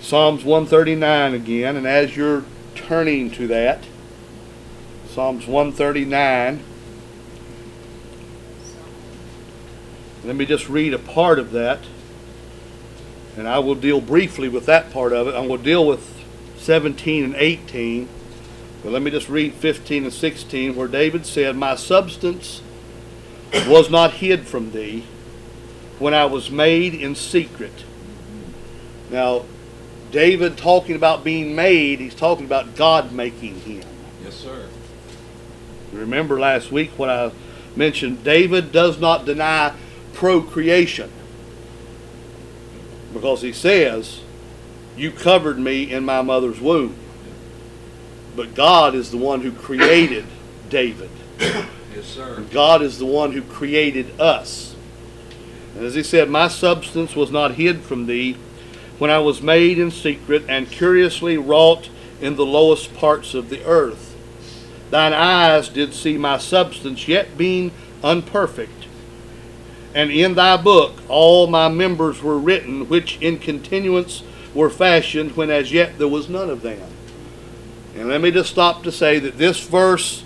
Psalms 139 again, and as you're turning to that, Psalms 139, let me just read a part of that, and I will deal briefly with that part of it. I will deal with 17 and 18, but let me just read 15 and 16, where David said, "My substance was not hid from thee when I was made in secret." Now, David talking about being made, he's talking about God making him. Yes, sir. You remember last week when I mentioned David does not deny procreation, because he says, "You covered me in my mother's womb." But God is the one who created David. Yes, sir. And God is the one who created us. And as he said, "My substance was not hid from thee when I was made in secret and curiously wrought in the lowest parts of the earth. Thine eyes did see my substance yet being unperfect. And in thy book all my members were written, which in continuance were fashioned, when as yet there was none of them." And let me just stop to say that this verse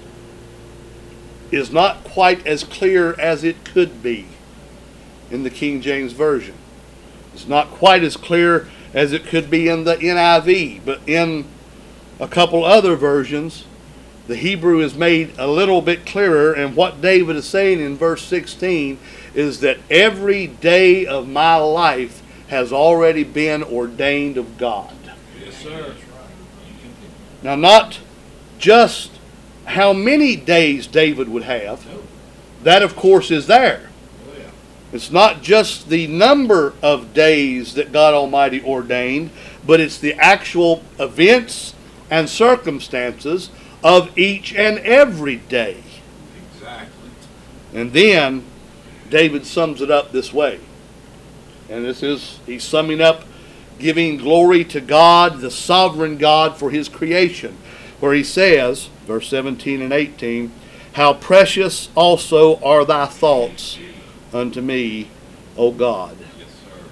is not quite as clear as it could be in the King James Version. It's not quite as clear as it could be in the NIV, but in a couple other versions, the Hebrew is made a little bit clearer, and what David is saying in verse 16 is that every day of my life has already been ordained of God. Yes, sir. Now, not just how many days David would have, that of course is there. It's not just the number of days that God Almighty ordained, but it's the actual events and circumstances of each and every day. Exactly. And then David sums it up this way. And he's summing up, giving glory to God, the sovereign God, for his creation, where he says, verse 17 and 18, "How precious also are thy thoughts unto me, O God." Yes, sir.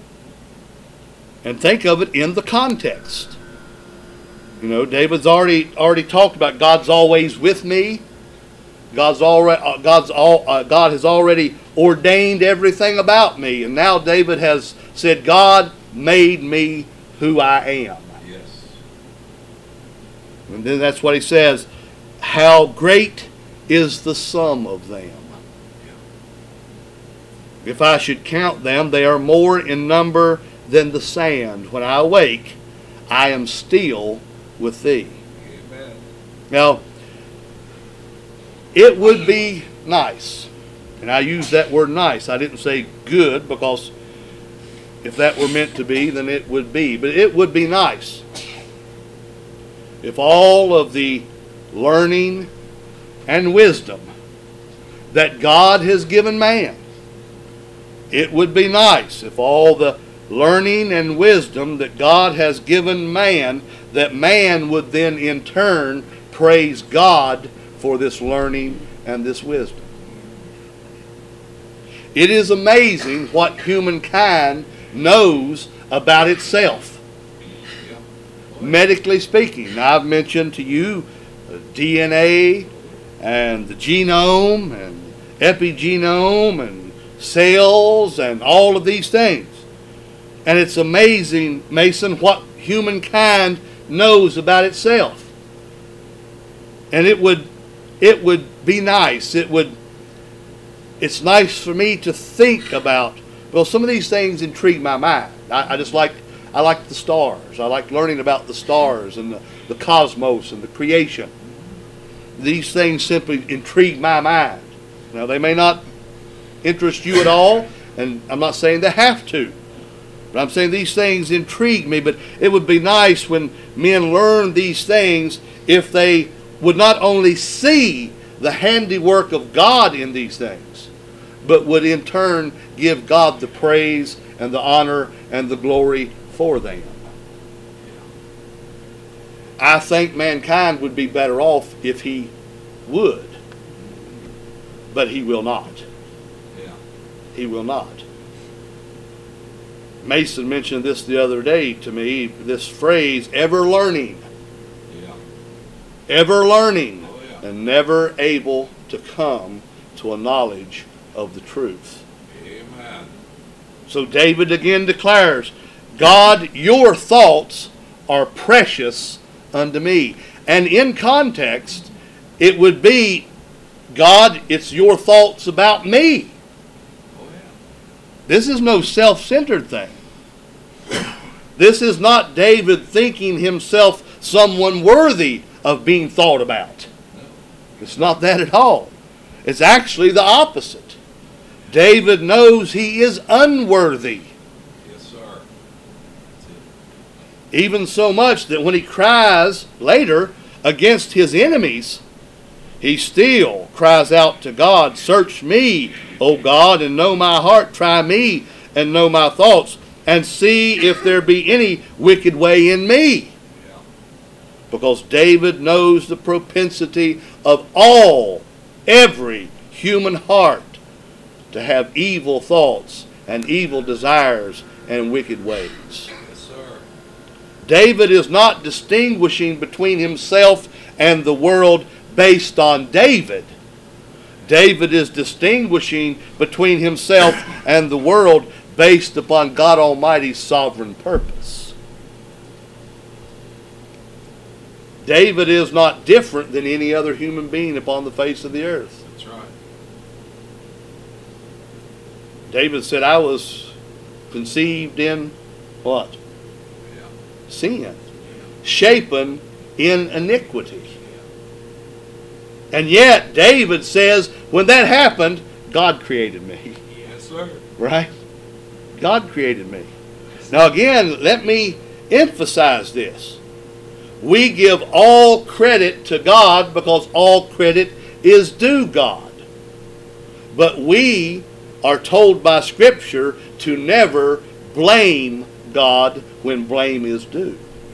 And think of it in the context. You know, David's already talked about God's always with me. God has already ordained everything about me, and now David has said, "God made me who I am." Yes. And then that's what he says, "How great is the sum of them. If I should count them, they are more in number than the sand. When I awake, I am still with thee." Amen. Now, it would be nice, and I use that word nice. I didn't say good, because if that were meant to be, then it would be. But it would be nice if all of the learning and wisdom that God has given man, it would be nice if all the learning and wisdom that God has given man, that man would then in turn praise God for this learning and this wisdom. It is amazing what humankind knows about itself, medically speaking. Now, I've mentioned to you DNA and the genome and epigenome and cells and all of these things. And it's amazing, Mason, what humankind knows about itself. And it would be nice. It's nice for me to think about. Well, some of these things intrigue my mind. I like the stars. I like learning about the stars and the cosmos and the creation. These things simply intrigue my mind. Now, they may not interest you at all, and I'm not saying they have to. But I'm saying these things intrigue me. But it would be nice when men learn these things, if they would not only see the handiwork of God in these things, but would in turn give God the praise and the honor and the glory for them. I think mankind would be better off if he would. But he will not. Yeah. He will not. Mason mentioned this the other day to me, this phrase, ever learning. Yeah. Ever learning, Oh, yeah. and never able to come to a knowledge of the truth. Amen. So David again declares, God, your thoughts are precious unto me. And in context, it would be, God, it's your thoughts about me. Oh, yeah. This is no self-centered thing. This is not David thinking himself someone worthy of being thought about. It's not that at all. It's actually the opposite. David knows he is unworthy. Yes, sir. That's it. Even so much that when he cries later against his enemies, he still cries out to God, search me, O God, and know my heart. Try me and know my thoughts, and see if there be any wicked way in me. Yeah. Because David knows the propensity of every human heart to have evil thoughts and evil desires and wicked ways. Yes, sir. David is not distinguishing between himself and the world based on David. David is distinguishing between himself and the world based upon God Almighty's sovereign purpose. David is not different than any other human being upon the face of the earth. That's right. David said, I was conceived in what? Yeah. Sin. Shapen in iniquity. And yet, David says, when that happened, God created me. Yes, sir. Right? God created me. Now again, let me emphasize this. We give all credit to God because all credit is due God. But we are told by Scripture to never blame God when blame is due.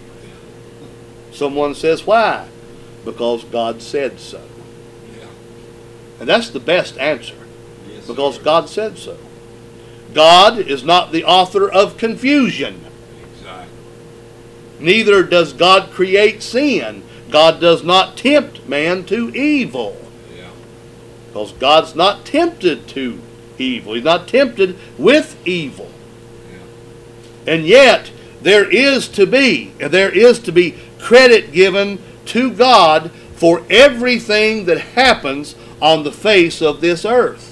Someone says, why? Because God said so. Yeah. And that's the best answer. Yes, Because sir. God said so. God is not the author of confusion. Exactly. Neither does God create sin. God does not tempt man to evil. Yeah. Because God's not tempted to evil. He's not tempted with evil. Yeah. And yet, there is to be credit given to God for everything that happens on the face of this earth.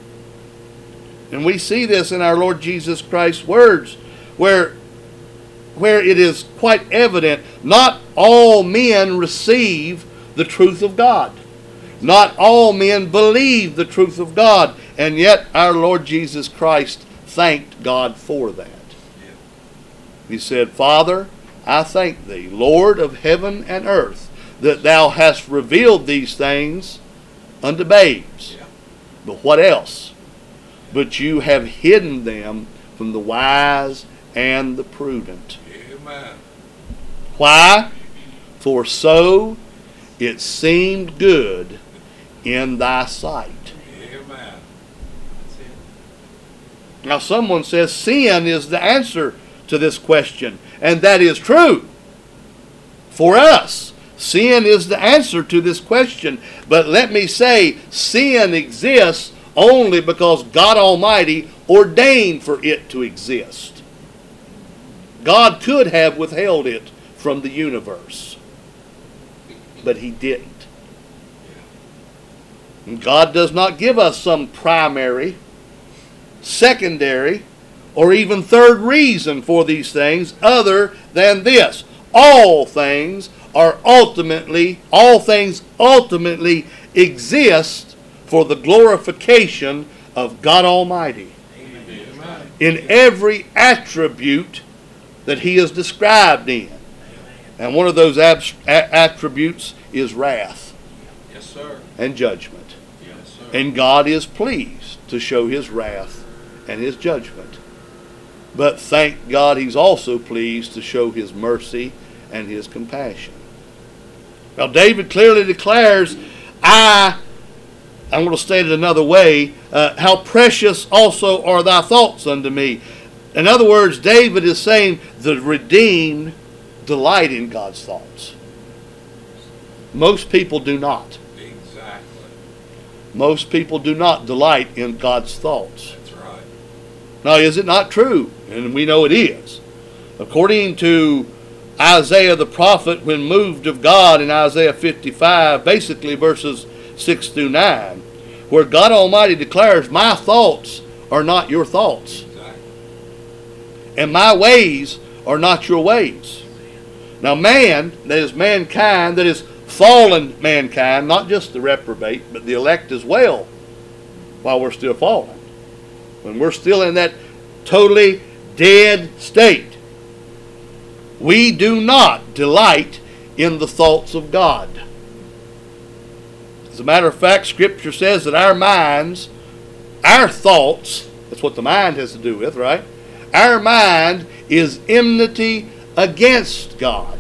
And we see this in our Lord Jesus Christ's words, where it is quite evident not all men receive the truth of God. Not all men believe the truth of God. And yet our Lord Jesus Christ thanked God for that. Yeah. He said, Father, I thank thee, Lord of heaven and earth, that thou hast revealed these things unto babes. Yeah. But what else? But you have hidden them from the wise and the prudent. Amen. Why? For so it seemed good in thy sight. Amen. That's it. Now someone says sin is the answer to this question, and that is true. For us, sin is the answer to this question. But let me say, sin exists only because God Almighty ordained for it to exist. God could have withheld it from the universe, but He didn't. And God does not give us some primary, secondary, or even third reason for these things other than this. All things ultimately exist for the glorification of God Almighty. Amen. In every attribute that He is described in. And one of those attributes is wrath Yes, sir. and judgment. Yes, sir. And God is pleased to show His wrath and His judgment. But thank God He's also pleased to show His mercy and His compassion. Now David clearly declares, I'm going to state it another way, how precious also are thy thoughts unto me. In other words, David is saying the redeemed delight in God's thoughts. Most people do not. Exactly. Most people do not delight in God's thoughts. That's right. Now, is it not true? And we know it is. According to Isaiah the prophet, when moved of God in Isaiah 55, basically verses 6 through 9, where God Almighty declares, my thoughts are not your thoughts, Exactly. and my ways are not your ways. Now man, that is mankind, that is fallen mankind, not just the reprobate, but the elect as well, while we're still fallen. When we're still in that totally dead state, we do not delight in the thoughts of God. As a matter of fact, Scripture says that our minds, our thoughts, that's what the mind has to do with, right? Our mind is enmity against God.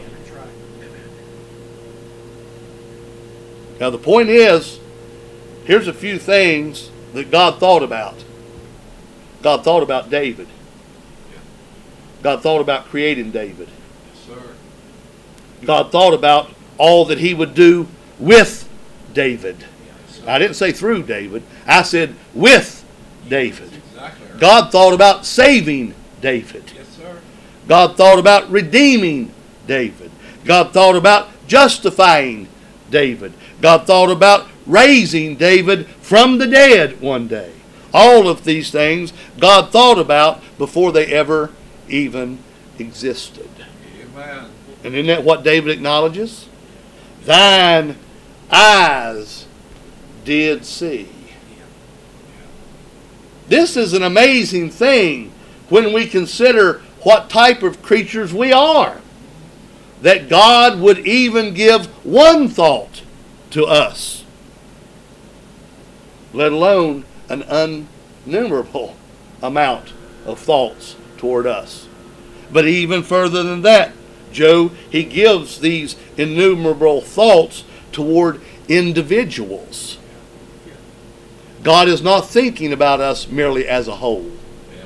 Now the point is, here's a few things that God thought about. God thought about David. God thought about creating David. Yes, sir. God thought about all that he would do with David. Yes, sir. I didn't say through David. I said with David. Exactly. Right. God thought about saving David. Yes, sir. God thought about redeeming David. God thought about justifying David. God thought about raising David from the dead one day. All of these things God thought about before they ever even existed. Amen. And isn't that what David acknowledges? Thine eyes did see. This is an amazing thing when we consider what type of creatures we are. That God would even give one thought to us, let alone an innumerable amount of thoughts toward us. But even further than that, Joe, he gives these innumerable thoughts toward individuals. God is not thinking about us merely as a whole. Yeah.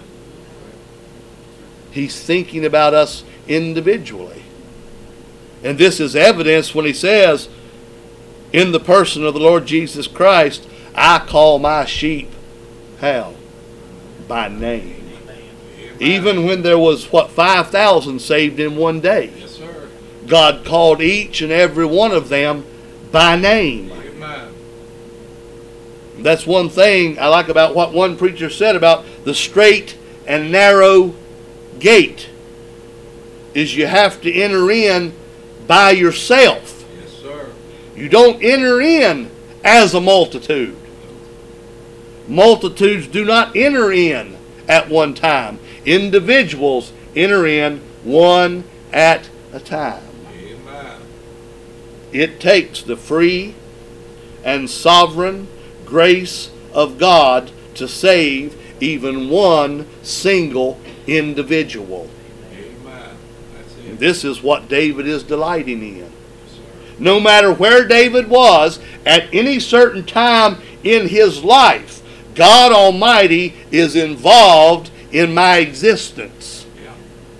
He's thinking about us individually. And this is evidenced when he says, in the person of the Lord Jesus Christ, I call my sheep, how? By name. Amen. Even when there was, 5,000 saved in one day. Yes, sir. God called each and every one of them by name. Amen. That's one thing I like about what one preacher said about the straight and narrow gate, is you have to enter in by yourself. Yes, sir. You don't enter in as a multitude. Multitudes do not enter in at one time. Individuals enter in one at a time. Amen. It takes the free and sovereign grace of God to save even one single individual. Amen. That's And it. this is what David is delighting in. Yes, sir. No matter where David was at any certain time in his life, God Almighty is involved in my existence. Yeah.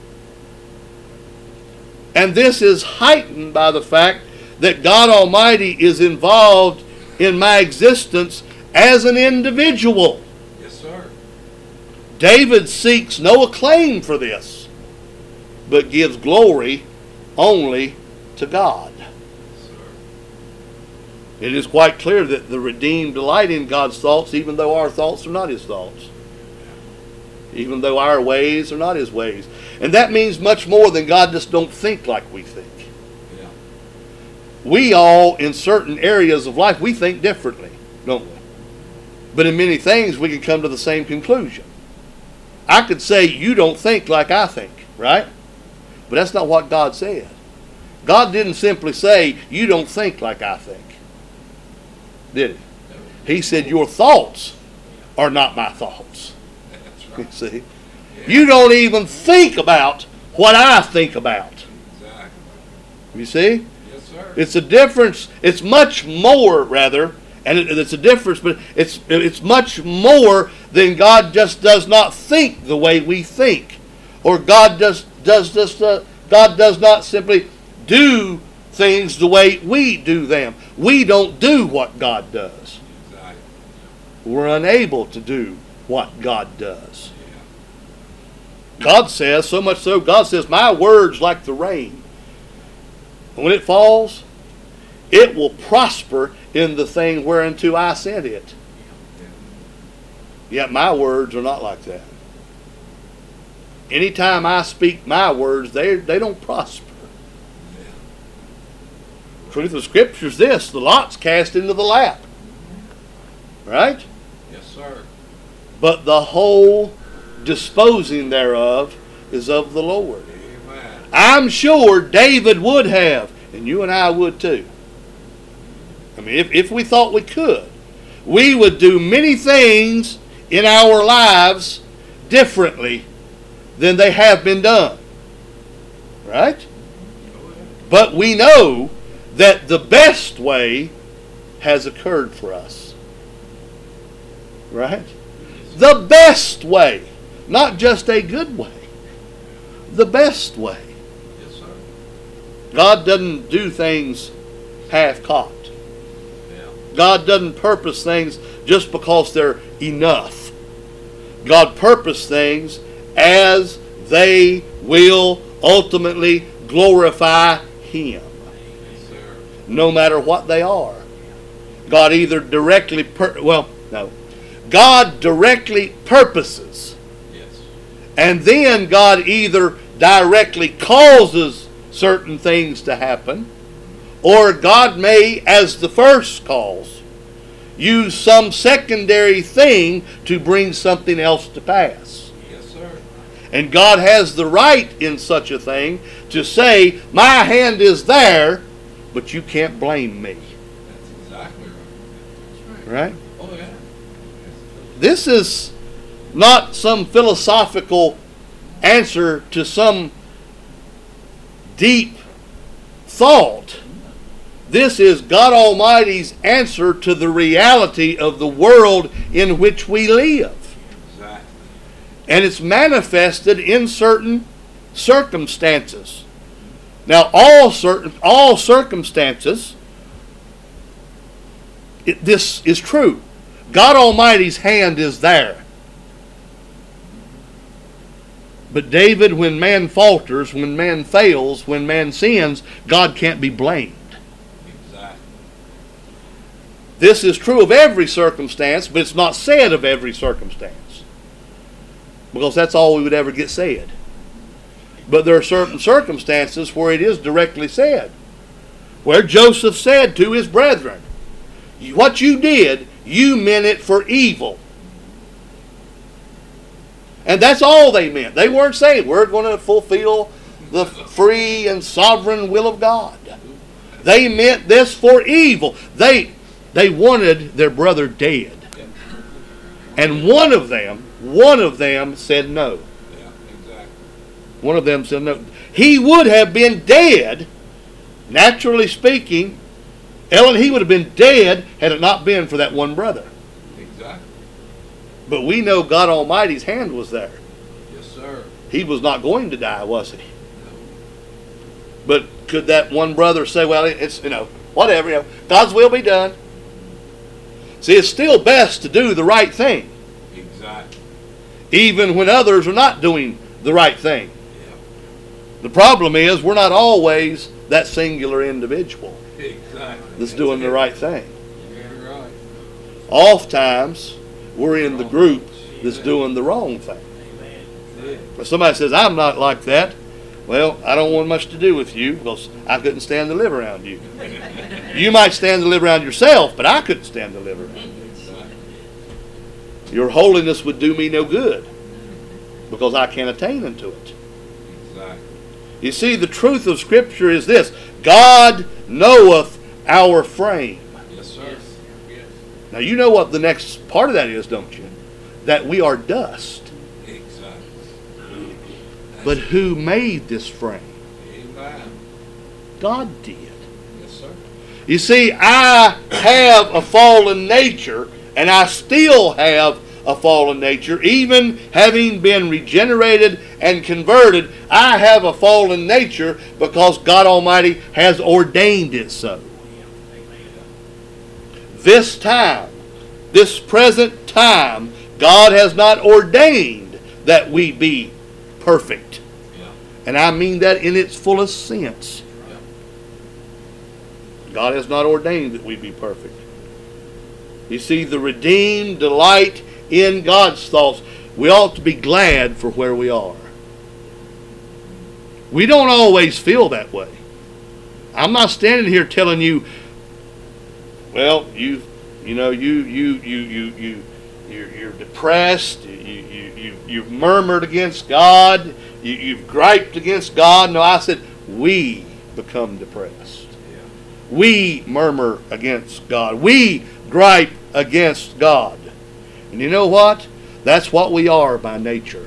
And this is heightened by the fact that God Almighty is involved in my existence as an individual. Yes, sir. David seeks no acclaim for this, but gives glory only to God. Yes, sir. It is quite clear that the redeemed delight in God's thoughts, even though our thoughts are not his thoughts. Even though our ways are not his ways. And that means much more than God just don't think like we think. Yeah. We all, in certain areas of life, we think differently, don't we? But in many things, we can come to the same conclusion. I could say, you don't think like I think, right? But that's not what God said. God didn't simply say, you don't think like I think. Did he? He said, your thoughts are not my thoughts. That's You right. see? Yeah. You don't even think about what I think about. Exactly. You see? Yes, sir. It's a difference. It's much more, rather, and it's a difference, but it's much more then God just does not think the way we think. Or God does not simply do things the way we do them. We don't do what God does. Exactly. We're unable to do what God does. Yeah. God says, so much so, God says, my word's like the rain. When it falls, it will prosper in the thing whereunto I sent it. Yet my words are not like that. Anytime I speak my words, they don't prosper. Truth of the Scripture is this: the lot's cast into the lap. Right? Yes, sir. But the whole disposing thereof is of the Lord. Amen. I'm sure David would have, and you and I would too. I mean, if we thought we could, we would do many things in our lives differently than they have been done. Right? But we know that the best way has occurred for us. Right? The best way. Not just a good way. The best way. Yes, sir. God doesn't do things half-cocked. Yeah. God doesn't purpose things just because they're enough. God purposes things as they will ultimately glorify Him, Yes, sir. no matter what they are. God either directly, God directly purposes, Yes. and then God either directly causes certain things to happen, or God may, as the first cause, use some secondary thing to bring something else to pass. Yes, sir. And God has the right in such a thing to say, my hand is there, but you can't blame me. That's exactly right. That's Right? Oh, yeah. This is not some philosophical answer to some deep thought. This is God Almighty's answer to the reality of the world in which we live. Exactly. And it's manifested in certain circumstances. Now, all circumstances, this is true. God Almighty's hand is there. But David, when man falters, when man fails, when man sins, God can't be blamed. Exactly. This is true of every circumstance, but it's not said of every circumstance, because that's all we would ever get said. But there are certain circumstances where it is directly said, where Joseph said to his brethren, what you did, you meant it for evil. And that's all they meant. They weren't saying, we're going to fulfill the free and sovereign will of God. They meant this for evil. They wanted their brother dead. And one of them said no. Yeah, exactly. One of them said no. He would have been dead, naturally speaking. Ellen, he would have been dead had it not been for that one brother. Exactly. But we know God Almighty's hand was there. Yes, sir. He was not going to die, was he? But could that one brother say, well, it's, whatever, God's will be done. See, it's still best to do the right thing, Exactly. even when others are not doing the right thing. Yeah. The problem is we're not always that singular individual Exactly. that's doing the right thing. You're right. Oftentimes, we're in the group that's doing the wrong thing. Yeah. If somebody says, I'm not like that, well, I don't want much to do with you because I couldn't stand to live around you. You might stand to live around yourself, but I couldn't stand to live around you. Exactly. Your holiness would do me no good because I can't attain unto it. Exactly. You see, the truth of Scripture is this: God knoweth our frame. Yes, sir. Yes. Now, you know what the next part of that is, don't you? That we are dust. Exactly. But who made this frame? Amen. God did. Yes, sir. You see, I have a fallen nature, and I still have a fallen nature. Even having been regenerated and converted, I have a fallen nature because God Almighty has ordained it so. This time, this present time, God has not ordained that we be perfect. And I mean that in its fullest sense. God has not ordained that we be perfect. You see, the redeemed delight in God's thoughts. We ought to be glad for where we are. We don't always feel that way. I'm not standing here telling you, well, you're depressed. You've murmured against God. You've griped against God. No, I said we become depressed. We murmur against God. We gripe against God. And you know what? That's what we are by nature.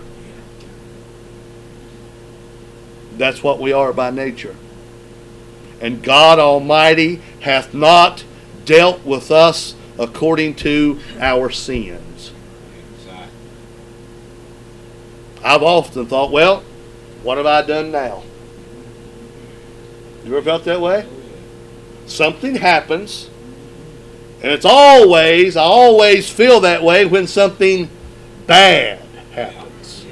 That's what we are by nature. And God Almighty hath not dealt with us according to our sins. I've often thought, well, what have I done now? You ever felt that way? Something happens, and I always feel that way when something bad happens.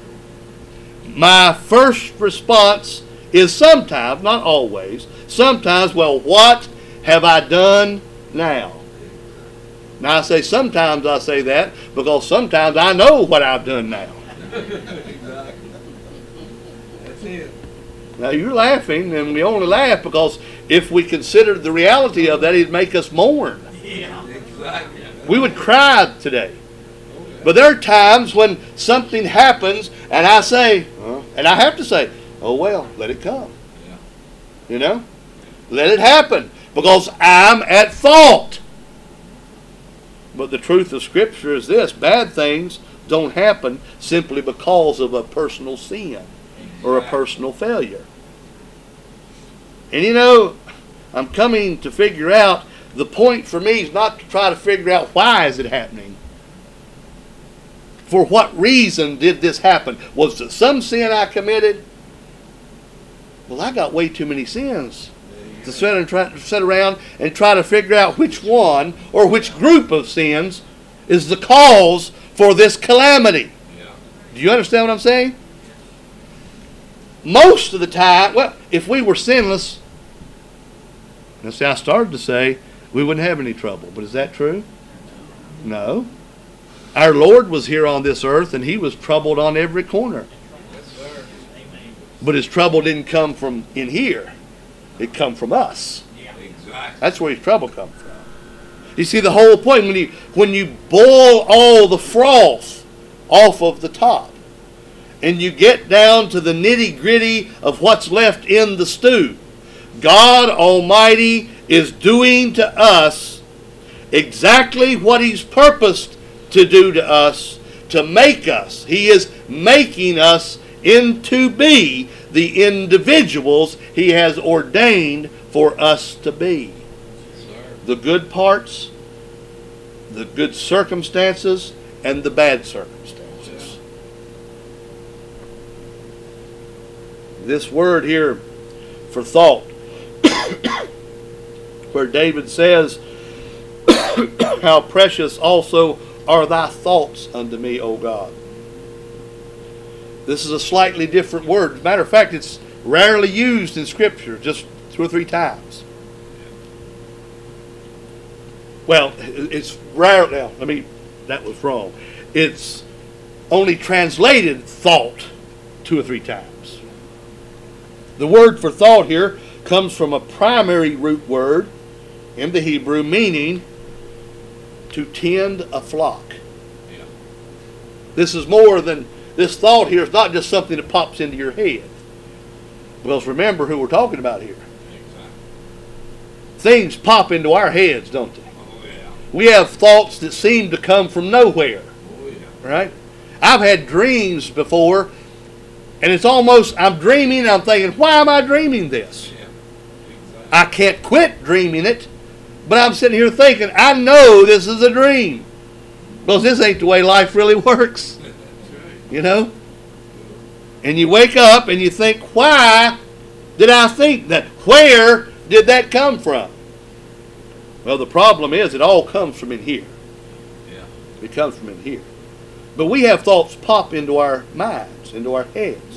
My first response is sometimes, not always, sometimes, well, what have I done now? Now I say sometimes I say that because sometimes I know what I've done now. Exactly. That's it. Now you're laughing, and we only laugh because if we considered the reality of that, it'd make us mourn. Yeah. Exactly. We would cry today. But there are times when something happens, and I say, and I have to say, oh well, let it come. Yeah. You know? Let it happen, because I'm at fault. But the truth of Scripture is this: bad things don't happen simply because of a personal sin or a personal failure. And you know, I'm coming to figure out, the point for me is not to try to figure out why is it happening. For what reason did this happen? Was it some sin I committed? Well, I got way too many sins to sit around and try to figure out which one or which group of sins is the cause for this calamity. Yeah. Do you understand what I'm saying? Most of the time, well, if we were sinless, let's see, I started to say we wouldn't have any trouble. But is that true? No. Our Lord was here on this earth, and He was troubled on every corner. Yes, sir. But His trouble didn't come from in here. It come from us. Exactly. That's where His trouble comes from. You see, the whole point, when you boil all the froth off of the top, and you get down to the nitty-gritty of what's left in the stew, God Almighty is doing to us exactly what He's purposed to do to us, to make us. He is making us into be the individuals He has ordained for us to be. Yes, sir. The good parts, the good circumstances, and the bad circumstances. This word here for thought, where David says, how precious also are thy thoughts unto me, O God. This is a slightly different word. As a matter of fact, it's rarely used in Scripture, just 2 or 3 times. Well, it's rare. Now, that was wrong. It's only translated thought 2 or 3 times. The word for thought here comes from a primary root word in the Hebrew, meaning to tend a flock. Yeah. This is more than, this thought here is not just something that pops into your head. Because remember who we're talking about here. Exactly. Things pop into our heads, don't they? Oh, yeah. We have thoughts that seem to come from nowhere. Oh, yeah. Right? I've had dreams before, and it's almost, I'm dreaming, I'm thinking, why am I dreaming this? Yeah. Exactly. I can't quit dreaming it, but I'm sitting here thinking, I know this is a dream. Because this ain't the way life really works. That's right. You know? And you wake up and you think, why did I think that? Where did that come from? Well, the problem is it all comes from in here. Yeah. It comes from in here. But we have thoughts pop into our minds, into our heads.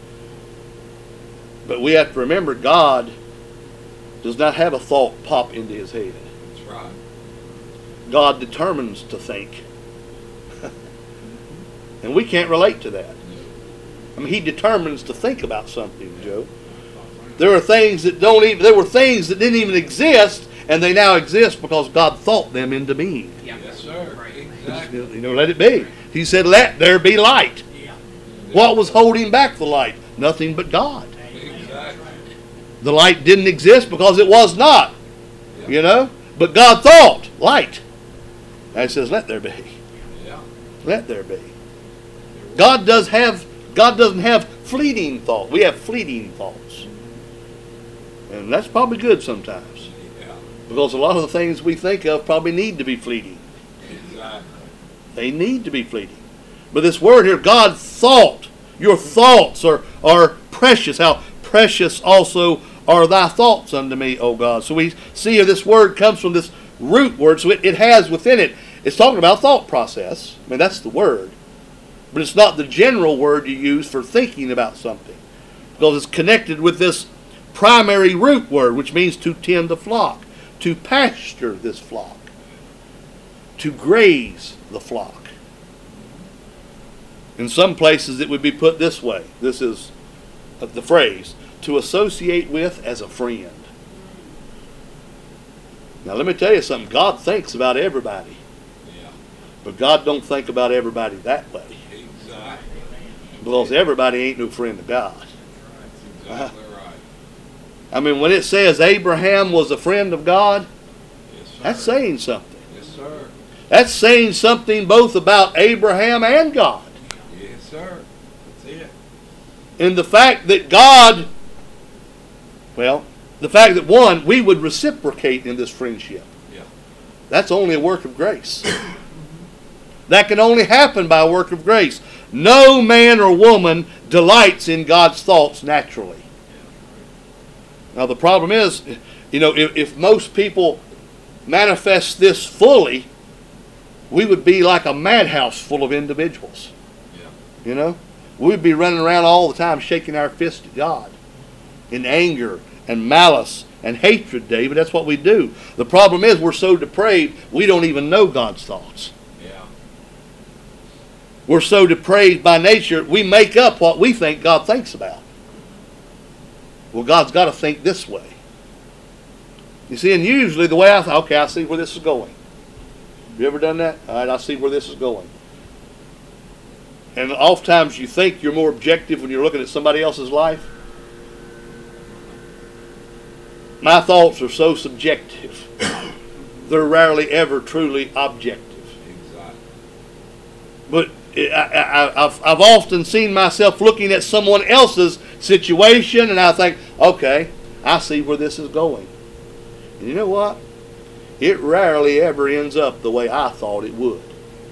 But we have to remember God does not have a thought pop into his head. That's right. God determines to think. And we can't relate to that. I mean, he determines to think about something, Joe. There were things that didn't even exist, and they now exist because God thought them into being. Yes, sir. Exactly. You know, let it be. He said, "Let there be light." What was holding back the light? Nothing but God. Exactly. The light didn't exist because it was not. You know? But God thought light. And he says, "Let there be." Yeah. Let there be. God doesn't have fleeting thought. We have fleeting thoughts. And that's probably good sometimes. Yeah. Because a lot of the things we think of probably need to be fleeting. Exactly. They need to be fleeting. But this word here, God thought. Your thoughts are precious. How precious also are thy thoughts unto me, O God. So we see here this word comes from this root word. So it has within it, it's talking about thought process. I mean, that's the word. But it's not the general word you use for thinking about something. Because it's connected with this primary root word, which means to tend a flock, to pasture this flock, to graze the flock. In some places it would be put this way. This is the phrase, to associate with as a friend. Now let me tell you something. God thinks about everybody. Yeah. But God don't think about everybody that way. Exactly. Because everybody ain't no friend of God. That's exactly right. I mean, when it says Abraham was a friend of God, Yes, sir. that's saying something. Yes, sir. That's saying something both about Abraham and God. Yes, sir. That's it. And the fact that God, well, the fact that one, we would reciprocate in this friendship. Yeah. That's only a work of grace. That can only happen by a work of grace. No man or woman delights in God's thoughts naturally. Now the problem is, you know, if most people manifest this fully, we would be like a madhouse full of individuals. Yeah. You know? We'd be running around all the time shaking our fist at God in anger and malice and hatred, David. That's what we do. The problem is we're so depraved, we don't even know God's thoughts. Yeah. We're so depraved by nature, we make up what we think God thinks about. Well, God's got to think this way. You see, and usually the way I thought, okay, I see where this is going. Have you ever done that? All right, I see where this is going. And oftentimes you think you're more objective when you're looking at somebody else's life. My thoughts are so subjective. They're rarely ever truly objective. Exactly. But I've often seen myself looking at someone else's situation and I think, okay, I see where this is going. And you know what? It rarely ever ends up the way I thought it would.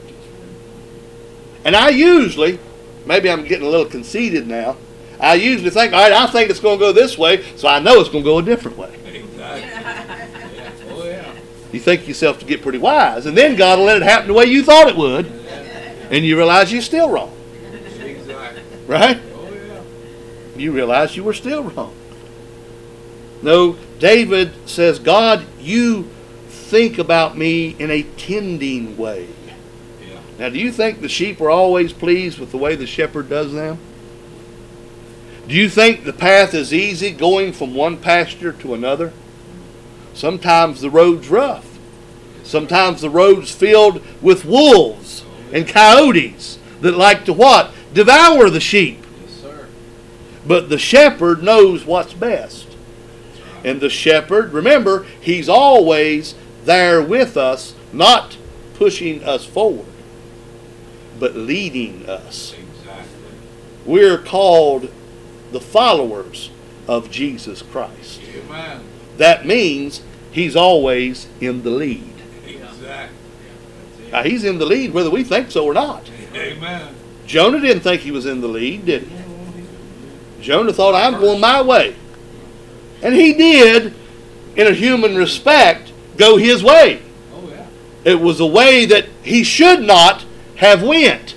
And I usually, maybe I'm getting a little conceited now, I usually think, all right, I think it's going to go this way, so I know it's going to go a different way. Exactly. Yeah. Oh, yeah. You think yourself to get pretty wise, and then God will let it happen the way you thought it would, and you realize you're still wrong. Exactly. Right? Oh, yeah. You realize you were still wrong. No, David says, God, you think about me in a tending way. Yeah. Now, do you think the sheep are always pleased with the way the shepherd does them? Do you think the path is easy going from one pasture to another? Sometimes the road's rough. Sometimes the road's filled with wolves and coyotes that like to what? Devour the sheep. Yes, sir. But the shepherd knows what's best. And the shepherd, remember, he's always there with us, not pushing us forward, but leading us. Exactly. We're called the followers of Jesus Christ. Amen. That means he's always in the lead. Exactly. That's Now, he's in the lead whether we think so or not. Amen. Jonah didn't think he was in the lead, did he? Jonah thought, I'm going my way. And he did, in a human respect, go his way. Oh, yeah. It was a way that he should not have went.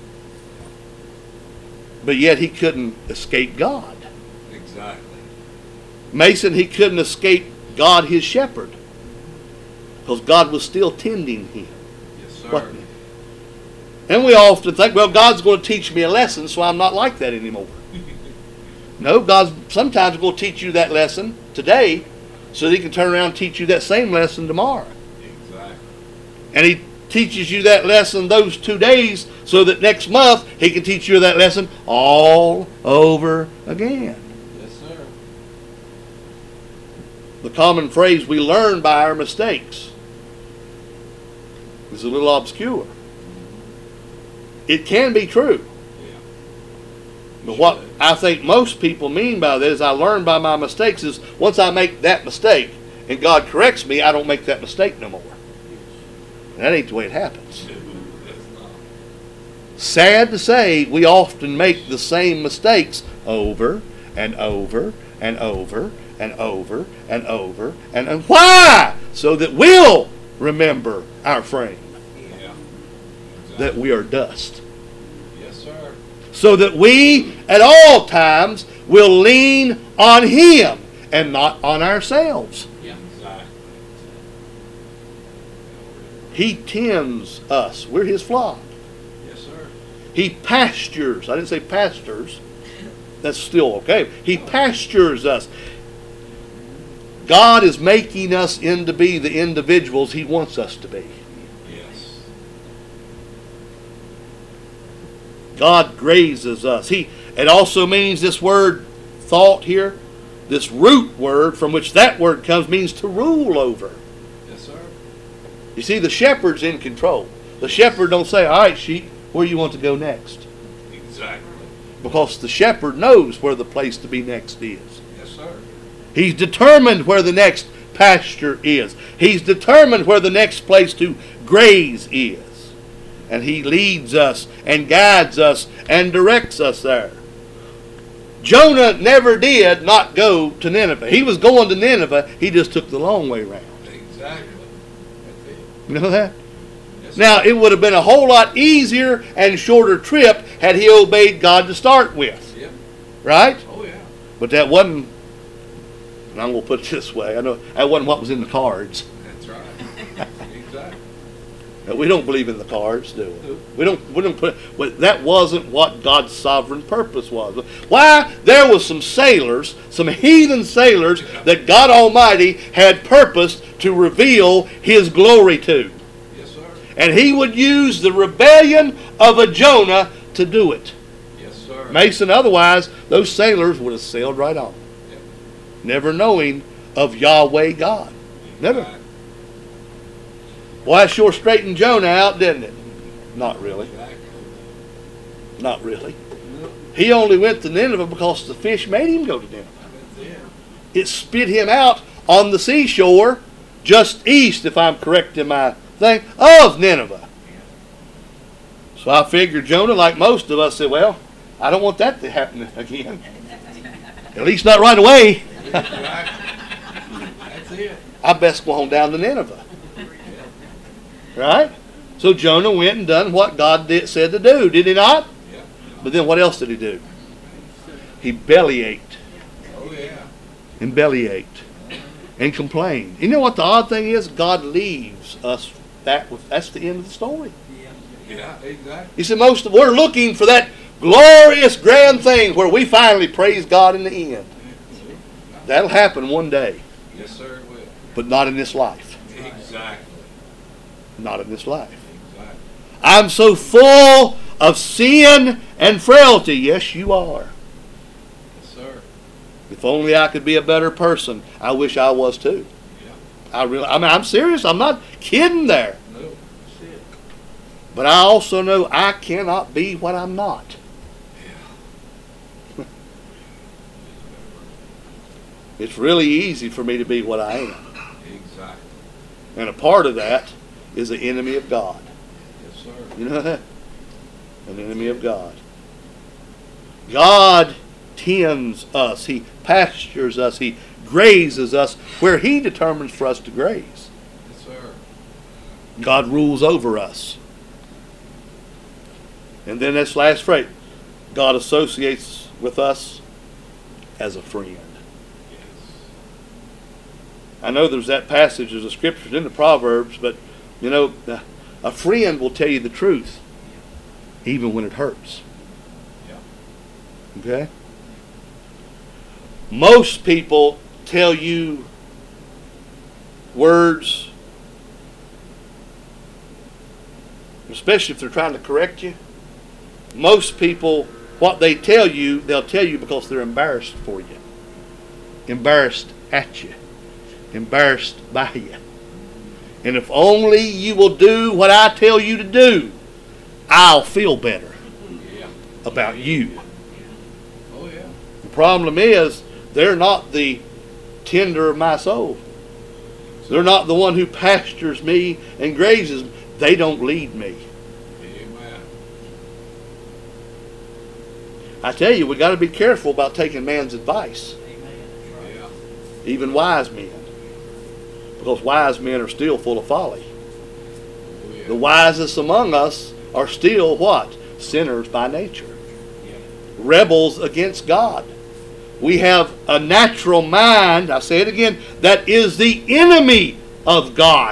But yet he couldn't escape God. Exactly. Mason, he couldn't escape God, his shepherd. Because God was still tending him. Yes, sir. Wasn't he? And we often think, well, God's going to teach me a lesson, so I'm not like that anymore. No, God's sometimes going to teach you that lesson today so that he can turn around and teach you that same lesson tomorrow. Exactly. And he teaches you that lesson those 2 days so that next month he can teach you that lesson all over again. Yes, sir. The common phrase, we learn by our mistakes, is a little obscure. It can be true. Yeah. But what I think most people mean by that is I learn by my mistakes is once I make that mistake and God corrects me, I don't make that mistake no more. And that ain't the way it happens. That's not. Sad to say, we often make the same mistakes over and over and over and over and over and why? So that we'll remember our frame, Yeah. that we are dust. Yes, sir. So that we at all times will lean on him and not on ourselves. Yeah. Exactly. He tends us. We're his flock. Yes, sir. He pastures. I didn't say pastors. That's still okay. He pastures us. God is making us into be the individuals he wants us to be. Yes. God grazes us. It also means this word thought here, this root word from which that word comes means to rule over. Yes, sir. You see, the shepherd's in control. The shepherd don't say, all right, sheep, where you want to go next? Exactly. Because the shepherd knows where the place to be next is. Yes, sir. He's determined where the next pasture is. He's determined where the next place to graze is. And he leads us and guides us and directs us there. Jonah never did not go to Nineveh. He was going to Nineveh. He just took the long way around. Exactly. That's it. You know that? Yes, Now, sir. it would have been a whole lot easier and shorter trip had he obeyed God to start with. Yep. Right? Oh, yeah. But that wasn't, and I'm going to put it this way, I know that wasn't what was in the cards. That's right. Exactly. We don't believe in the cards, do we? We don't put, well, that wasn't what God's sovereign purpose was. Why? There was some sailors, some heathen sailors that God Almighty had purposed to reveal his glory to. Yes, sir. And he would use the rebellion of a Jonah to do it. Yes, sir. Mason, otherwise, those sailors would have sailed right on. Yep. Never knowing of Yahweh God. Never. Exactly. Well, that sure straightened Jonah out, didn't it? Not really. Exactly. Not really. Nope. He only went to Nineveh because the fish made him go to Nineveh. That's it. It spit him out on the seashore, just east, if I'm correct in my thing, of Nineveh. So I figured Jonah, like most of us, said, well, I don't want that to happen again. At least not right away. Exactly. That's it. I best go on down to Nineveh. Right? So Jonah went and done what God said to do, did he not? Yep. But then what else did he do? He bellyached Oh, yeah. and bellyached and complained. You know what the odd thing is? God leaves us that's the end of the story. Yeah, exactly. He said we're looking for that glorious grand thing where we finally praise God in the end. That'll happen one day, Yes, sir, it will. but not in this life. Exactly. Not in this life. Exactly. I'm so full of sin and frailty. Yes, you are. Yes, sir. If only I could be a better person. I wish I was too. Yeah. I'm serious. I'm not kidding there. No. That's it. But I also know I cannot be what I'm not. Yeah. It's really easy for me to be what I am. Exactly. And a part of that is the enemy of God. You know that? An enemy of God. God tends us. He pastures us. He grazes us where He determines for us to graze. Yes, sir. God rules over us. And then this last phrase, God associates with us as a friend. Yes. I know there's that passage of the scriptures in the Proverbs, but you know, a friend will tell you the truth, even when it hurts. Yeah. Okay? Most people tell you words, especially if they're trying to correct you. Most people, what they tell you, they'll tell you because they're embarrassed for you. Embarrassed at you. Embarrassed by you. And if only you will do what I tell you to do, I'll feel better Yeah. about you. Oh, yeah. The problem is, they're not the tender of my soul. They're not the one who pastures me and grazes me. They don't lead me. Amen. I tell you, we got to be careful about taking man's advice, Yeah. even wise men, because wise men are still full of folly. Oh, yeah. The wisest among us are still what? Sinners by nature. Yeah. Rebels against God. We have a natural mind, I say it again, that is the enemy of God.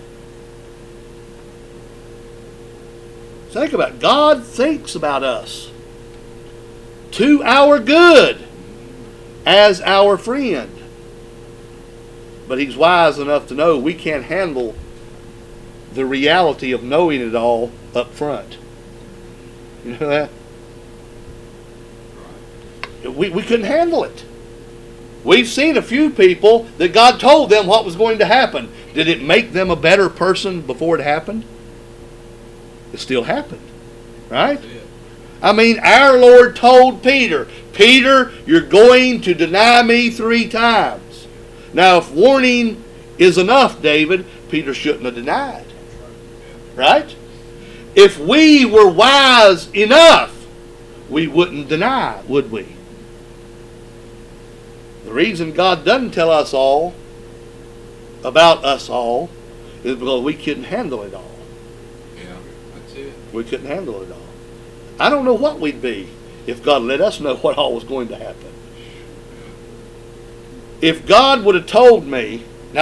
Think about it. God thinks about us to our good as our friend. But He's wise enough to know we can't handle the reality of knowing it all up front. You know that? We couldn't handle it. We've seen a few people that God told them what was going to happen. Did it make them a better person before it happened? It still happened. Right? That's it. I mean, our Lord told Peter, Peter, you're going to deny me 3 times. Now, if warning is enough, David, Peter shouldn't have denied. Right? If we were wise enough, we wouldn't deny, would we? The reason God doesn't tell us all about us all is because we couldn't handle it all. Yeah. That's it. We couldn't handle it all. I don't know what we'd be if God let us know what all was going to happen. If God would have told me,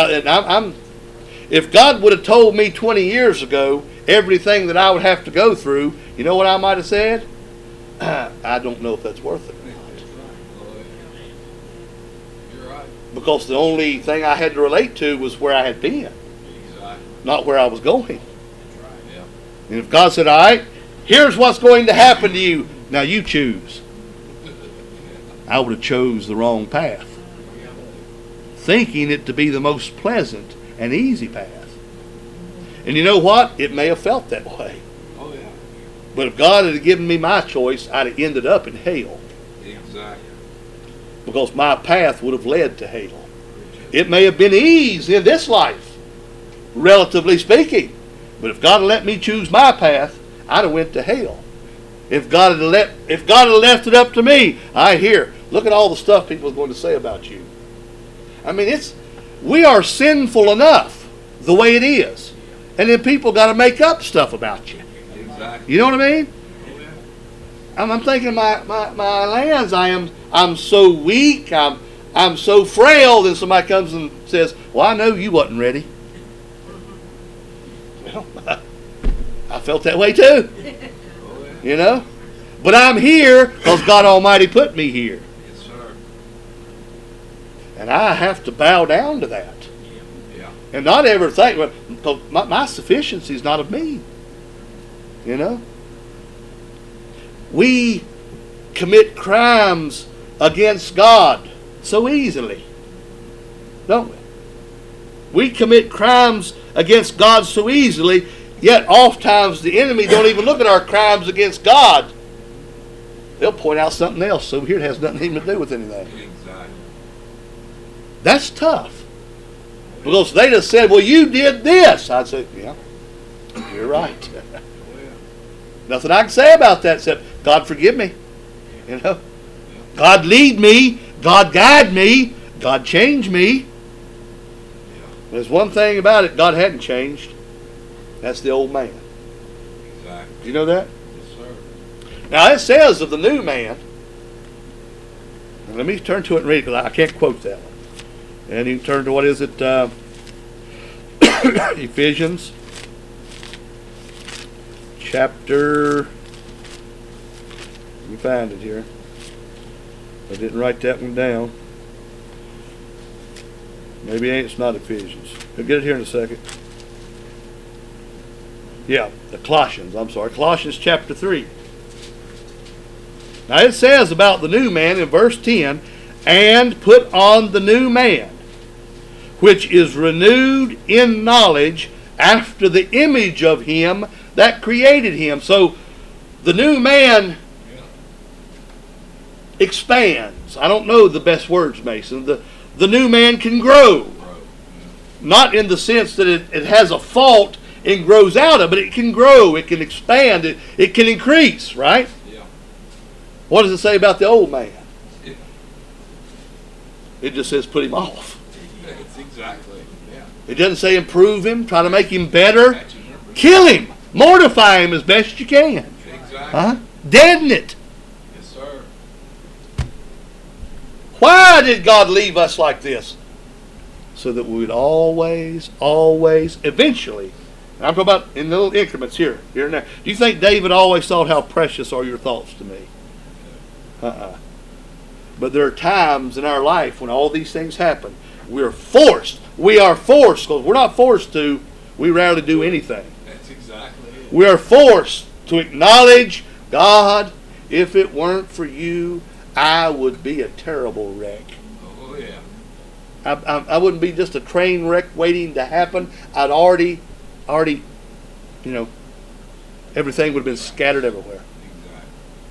if God would have told me 20 years ago everything that I would have to go through, you know what I might have said? I don't know if that's worth it. You're right. Because the only thing I had to relate to was where I had been, Exactly. not where I was going. Yeah. And if God said, all right, here's what's going to happen to you, now you choose, I would have chose the wrong path, thinking it to be the most pleasant and easy path. And you know what? It may have felt that way. Oh, yeah. But if God had given me my choice, I'd have ended up in hell, Exactly. because my path would have led to hell. It may have been ease in this life, relatively speaking. But if God had let me choose my path, I'd have went to hell. If God had left it up to me, look at all the stuff people are going to say about you. I mean, we are sinful enough the way it is. And then people got to make up stuff about you. Exactly. You know what I mean? Oh, yeah. I'm thinking, my lands, I'm so weak, I'm so frail. Then somebody comes and says, well, I know you wasn't ready. Well, I felt that way too. Oh, yeah. You know? But I'm here because God Almighty put me here. Yes, sir. And I have to bow down to that. Yeah. And not ever think, well, because my sufficiency is not of me. You know? We commit crimes against God so easily, don't we? We commit crimes against God so easily, yet oftentimes the enemy don't even look at our crimes against God. They'll point out something else over here that has nothing even to do with anything. Exactly. That's tough. Because they just said, well, you did this. I'd say, yeah, you're right. Oh, yeah. Nothing I can say about that except, God forgive me. You know? God lead me. God guide me. God change me. There's one thing about it, God hadn't changed. That's the old man. Exactly. Do you know that? Yes, sir. Now it says of the new man, and let me turn to it and read it because I can't quote that one. And you can turn to, what is it? Ephesians chapter, let me find it here. I didn't write that one down. Maybe it's not Ephesians. We'll get it here in a second. Yeah, the Colossians, I'm sorry. Colossians chapter 3. Now it says about the new man in verse 10, and put on the new man, which is renewed in knowledge after the image of him that created him. So the new man expands. I don't know the best words, Mason. The new man can grow. Not in the sense that it has a fault and grows out of, but it can grow, it can expand, it can increase, right? Yeah. What does it say about the old man? Yeah. It just says put him off. That's exactly. Yeah. It doesn't say improve him, try to make him better. That's 100%. Kill him. Mortify him as best you can. Exactly. Huh? Deaden it. Yes, sir. Why did God leave us like this? So that we would always, eventually, and I'm talking about in little increments here and there. Do you think David always thought, how precious are your thoughts to me? But there are times in our life when all these things happen. We are forced, because we're not forced to, we rarely do anything. That's exactly it. We are forced to acknowledge, God, if it weren't for you, I would be a terrible wreck. Oh, yeah. I wouldn't be just a train wreck waiting to happen. I'd already, you know, everything would have been scattered everywhere. Exactly.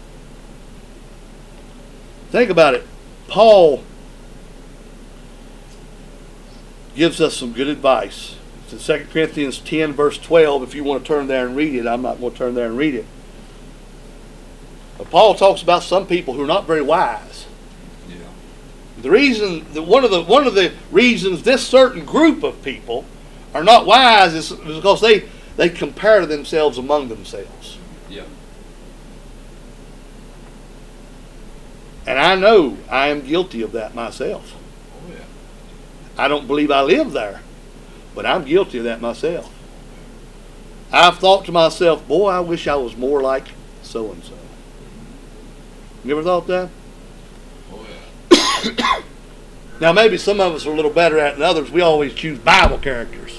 Think about it. Paul gives us some good advice. It's in 2 Corinthians 10, verse 12. If you want to turn there and read it, I'm not going to turn there and read it. But Paul talks about some people who are not very wise. Yeah. The reason, one of the reasons this certain group of people are not wise is because they compare themselves among themselves. Yeah. And I know I am guilty of that myself. Oh, yeah. I don't believe I live there, but I'm guilty of that myself. I've thought to myself, boy, I wish I was more like so-and-so. You ever thought that? Oh, yeah. Now, maybe some of us are a little better at it than others. We always choose Bible characters.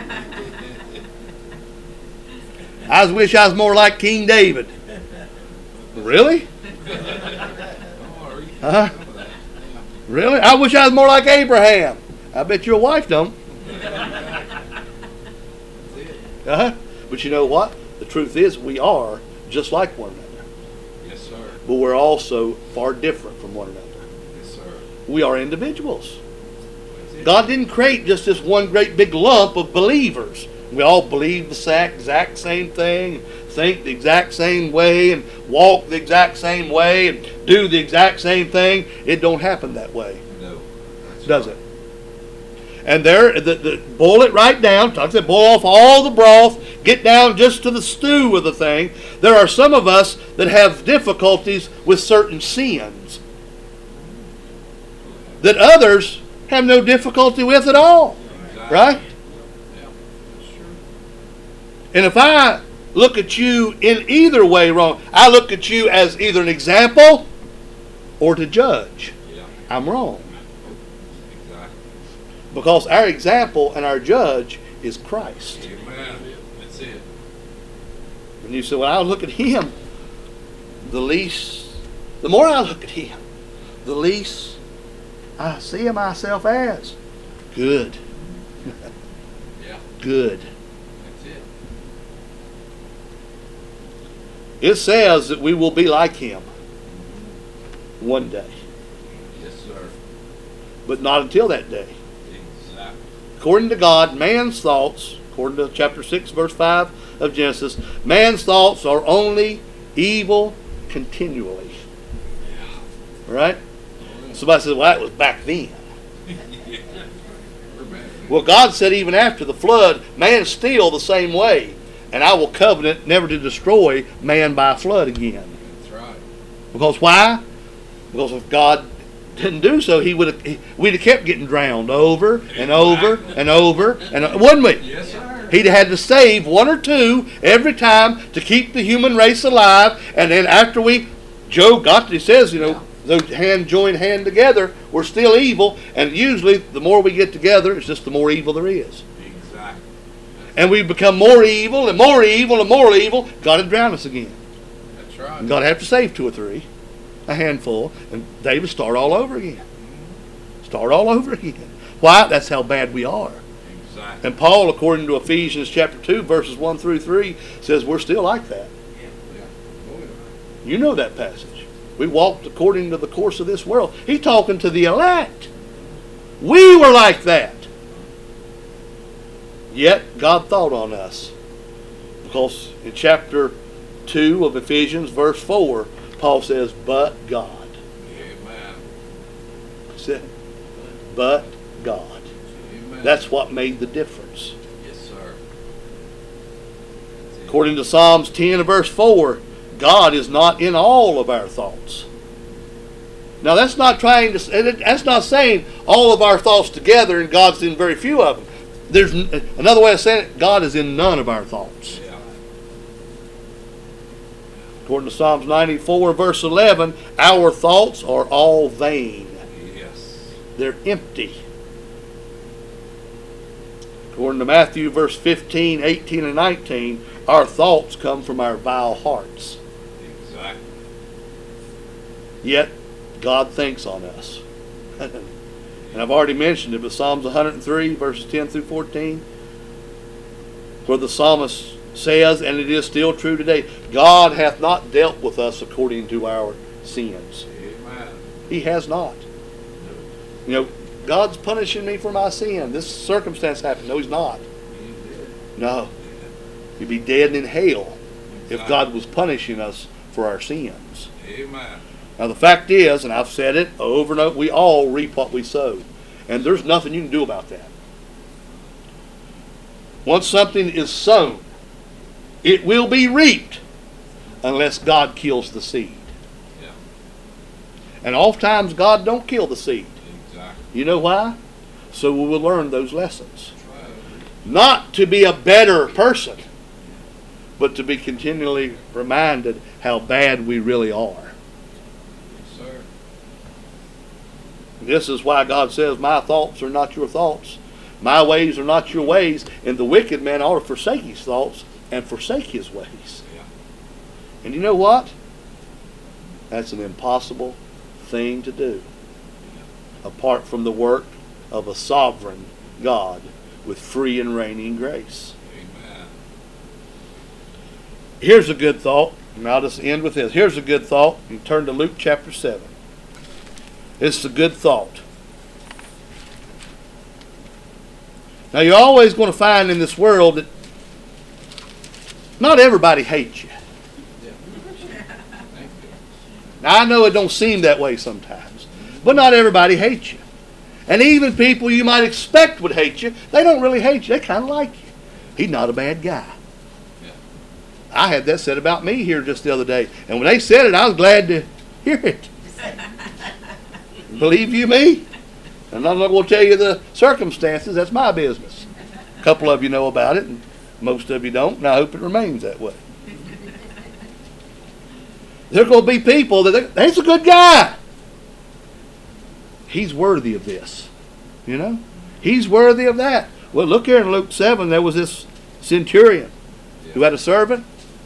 I just wish I was more like King David. Really? Huh? Really? I wish I was more like Abraham. I bet your wife don't. But you know what? The truth is we are just like one another. Yes, sir. But we're also far different from one another. Yes, sir. We are individuals. God didn't create just this one great big lump of believers. We all believe the exact same thing, think the exact same way, and walk the exact same way, and do the exact same thing. It don't happen that way. No. Does it? And there, boil it right down. Like I said, boil off all the broth. Get down just to the stew of the thing. There are some of us that have difficulties with certain sins that others have no difficulty with at all. Exactly. Right? Yeah. Sure. And if I look at you in either way wrong, I look at you as either an example or to judge. Yeah. I'm wrong. Exactly. Because our example and our judge is Christ. Amen. That's it. And you say, well, I look at him. The more I look at him, the least I see myself as. Good. Yeah. Good. That's it. It says that we will be like him one day. Yes, sir. But not until that day. Exactly. According to God, man's thoughts, according to chapter 6, verse 5, of Genesis, man's thoughts are only evil continually. Right? Somebody says, well, that was back then. Well, God said even after the flood, man's still the same way. And I will covenant never to destroy man by flood again. That's right. Because why? Because if God didn't do so, we'd have kept getting drowned over and over and over, and wouldn't we? Yes, sir. He'd have had to save one or two every time to keep the human race alive. And then after Job got, he says, those hand joined hand together, we're still evil. And usually, the more we get together, it's just the more evil there is. Exactly. And we become more evil and more evil and more evil. God would drown us again. That's right. And God would have to save two or three, a handful, and they would start all over again. Start all over again. Why? That's how bad we are. Exactly. And Paul, according to Ephesians chapter 2, verses 1 through 3, says we're still like that. Yeah. You know that passage. We walked according to the course of this world. He's talking to the elect. We were like that. Yet God thought on us. Because in chapter 2 of Ephesians, verse 4, Paul says, but God. Amen. Said, but God. Amen. That's what made the difference. Yes, sir. According to Psalms 10 and verse 4, God is not in all of our thoughts. Now that's not saying all of our thoughts together and God's in very few of them. There's another way of saying it, God is in none of our thoughts. Yeah. According to Psalms 94 verse 11, our thoughts are all vain. Yes. They're empty. According to Matthew verse 15, 18, and 19, our thoughts come from our vile hearts. Exactly. Yet, God thinks on us. And I've already mentioned it, but Psalms 103, verses 10 through 14, where the psalmist says, and it is still true today, God hath not dealt with us according to our sins. Amen. He has not. God's punishing me for my sin. This circumstance happened. No, He's not. No. You'd be dead in hell if God was punishing us for our sins. Amen. Now the fact is, and I've said it over and over, we all reap what we sow. And there's nothing you can do about that. Once something is sown, it will be reaped unless God kills the seed. Yeah. And oftentimes God don't kill the seed. Exactly. You know why? So we will learn those lessons. That's right. Not to be a better person, but to be continually reminded how bad we really are. Yes, sir. This is why God says, my thoughts are not your thoughts. My ways are not your ways. And the wicked man ought to forsake his thoughts and forsake his ways. Yeah. And you know what? That's an impossible thing to do. Apart from the work of a sovereign God with free and reigning grace. Amen. Here's a good thought, and I'll just end with this. Here's a good thought. You turn to Luke chapter 7. It's a good thought. Now you're always going to find in this world that not everybody hates you. Yeah. Thank you. Now I know it don't seem that way sometimes, but not everybody hates you. And even people you might expect would hate you, they don't really hate you. They kind of like you. He's not a bad guy. Yeah. I had that said about me here just the other day. And when they said it, I was glad to hear it. Believe you me? And I'm not going to tell you the circumstances. That's my business. A couple of you know about it, and most of you don't, and I hope it remains that way. There are going to be people that, he's a good guy. He's worthy of this. He's worthy of that. Well, look here in Luke 7, there was this centurion who had a servant.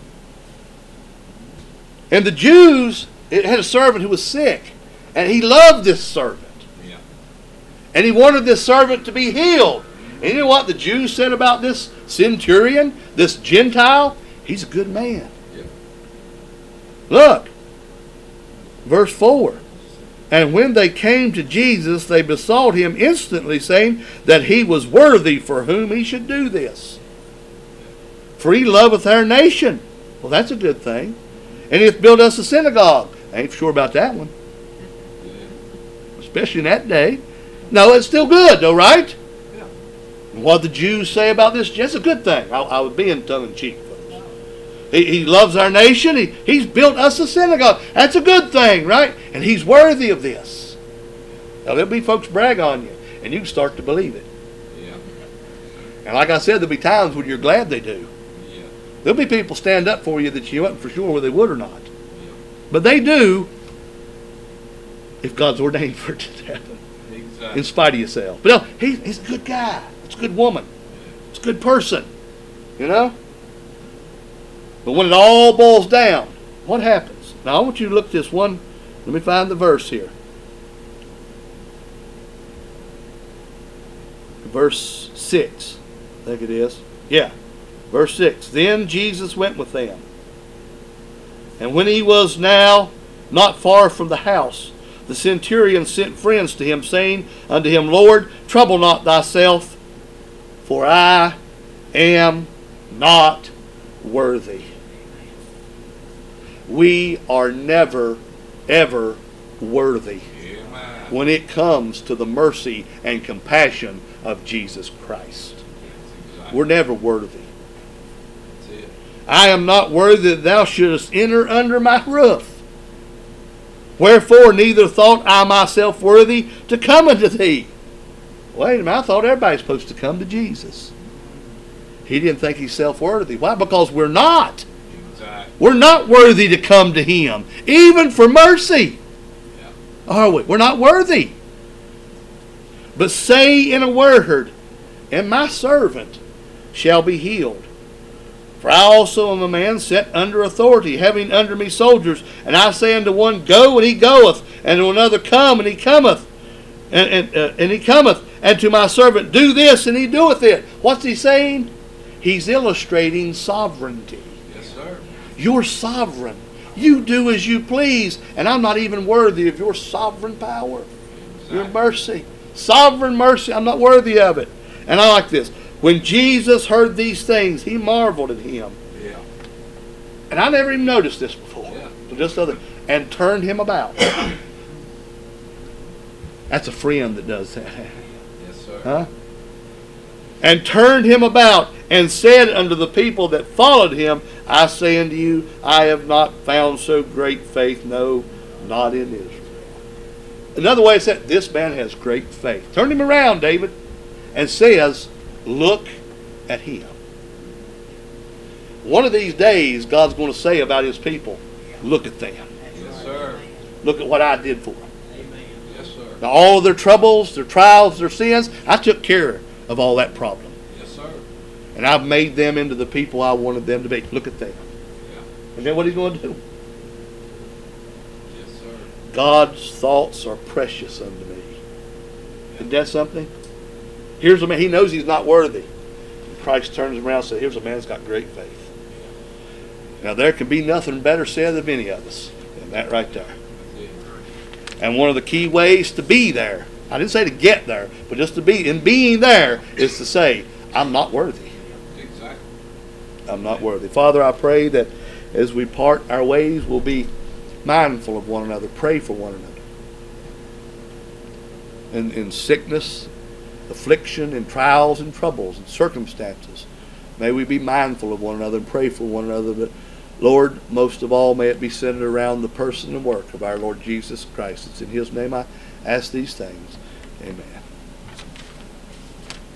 And the Jews had a servant who was sick. And he loved this servant. Yeah. And he wanted this servant to be healed. And you know what the Jews said about this centurion, this Gentile? He's a good man. Yeah. Look, verse 4. And when they came to Jesus, they besought him instantly, saying that he was worthy for whom he should do this. For he loveth our nation. Well, that's a good thing. And he hath built us a synagogue. I ain't sure about that one. Especially in that day. No, it's still good though, right? Yeah. What the Jews say about this, it's a good thing. I would be in tongue-in-cheek, folks. He loves our nation. He's built us a synagogue. That's a good thing, right? And he's worthy of this. Now, there'll be folks brag on you, and you can start to believe it. Yeah. And like I said, there'll be times when you're glad they do. Yeah. There'll be people stand up for you that you wasn't for sure whether they would or not. Yeah. But they do if God's ordained for it to happen. Exactly. In spite of yourself. But no, he's a good guy. It's a good woman. It's a good person. You know? But when it all boils down, what happens? Now I want you to look at this one. Let me find the verse here. Verse 6. I think it is. Yeah. Verse 6. Then Jesus went with them. And when he was now not far from the house, the centurion sent friends to him, saying unto him, Lord, trouble not thyself, for I am not worthy. We are never, ever worthy Amen. when it comes to the mercy and compassion of Jesus Christ. Exactly. We're never worthy. That's it. I am not worthy that thou shouldest enter under my roof. Wherefore neither thought I myself worthy to come unto thee. Wait a minute, I thought everybody's supposed to come to Jesus. He didn't think he's self-worthy. Why? Because we're not. Exactly. We're not worthy to come to him, even for mercy. Yeah. Are we? We're not worthy. But say in a word, and my servant shall be healed. For I also am a man set under authority, having under me soldiers. And I say unto one, Go, and he goeth. And to another, Come, and he cometh. And he cometh. And to my servant, Do this, and he doeth it. What's he saying? He's illustrating sovereignty. Yes, sir. You're sovereign. You do as you please. And I'm not even worthy of your sovereign power. Your mercy. Sovereign mercy. I'm not worthy of it. And I like this. When Jesus heard these things, he marveled at him. Yeah. And I never even noticed this before. Yeah. So just other, and turned him about. That's a friend that does that. Yes, sir. Huh? And turned him about and said unto the people that followed him, I say unto you, I have not found so great faith, no, not in Israel. Another way is that this man has great faith. Turn him around, David, and says, look at him. One of these days, God's going to say about his people, look at them. Yes, sir. Look at what I did for them. Yes, sir. Now, all of their troubles, their trials, their sins, I took care of all that problem. Yes, sir. And I've made them into the people I wanted them to be. Look at them. Yeah. And then what he's going to do? Yes, sir. God's thoughts are precious unto me. Isn't that something? Here's a man, he knows he's not worthy. And Christ turns him around and says, here's a man that's got great faith. Now there can be nothing better said of any of us than that right there. That's it. And one of the key ways to be there, I didn't say to get there, but just to be, in being there, is to say, I'm not worthy. Exactly. I'm not worthy. Father, I pray that as we part our ways, we'll be mindful of one another, pray for one another. In sickness, affliction, and trials and troubles and circumstances, may we be mindful of one another and pray for one another. But Lord, most of all, may it be centered around the person and work of our Lord Jesus Christ. It's in his name I ask these things. Amen.